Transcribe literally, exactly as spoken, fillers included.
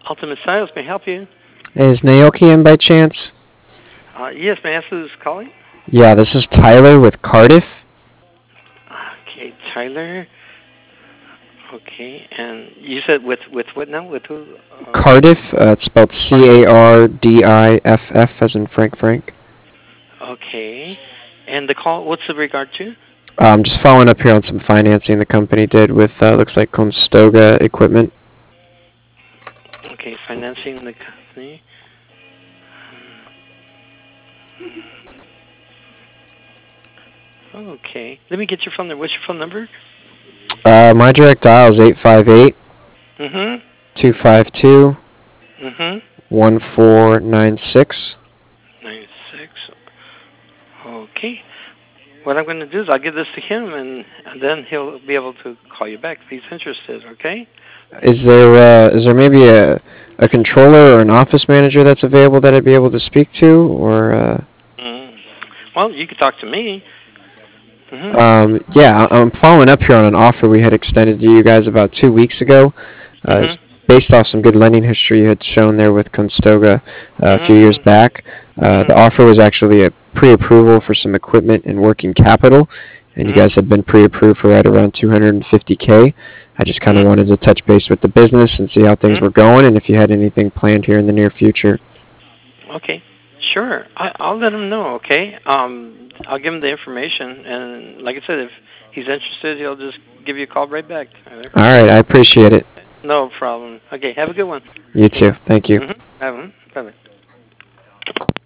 Ultimate Sales may I help you. Is Naoki in by chance? Uh, yes, may I ask who's calling? Yeah, this is Tyler with Cardiff. Okay, Tyler. Okay, and you said with with what now? With who? Uh, Cardiff, uh, it's spelled C A R D I F F as in Frank Frank. okay, and the call. What's the regard to? Um, just following up here on some financing the company did with, uh, looks like Conestoga Equipment. Okay, financing the company. Okay, let me get your phone number. What's your phone number? Uh, my direct dial is eight five eight, Mm-hmm. two five two, Mm-hmm. one four nine six. Nine six. Okay. What I'm going to do is I'll give this to him, and, and then he'll be able to call you back if he's interested. Okay. Is there uh, is there maybe a a controller or an office manager that's available that I'd be able to speak to, or uh, Mm. Well, you could talk to me. Mm-hmm. um, yeah, I- I'm following up here on an offer we had extended to you guys about two weeks ago. Uh, it's Mm-hmm. based off some good lending history you had shown there with Constoga uh, a few years Mm-hmm. back. Uh, the Mm-hmm. offer was actually a pre-approval for some equipment and working capital, and you guys Mm-hmm. had been pre-approved for right around two hundred fifty K. I just kind of Mm-hmm. wanted to touch base with the business and see how things Mm-hmm. were going, and if you had anything planned here in the near future. Okay. Sure. I, I'll let him know. Okay. Um, I'll give him the information, and like I said, if he's interested, he'll just give you a call right back, Tyler. All right, I appreciate it. No problem. Okay. Have a good one. You too. Thank you. Mm-hmm. Have him. Bye.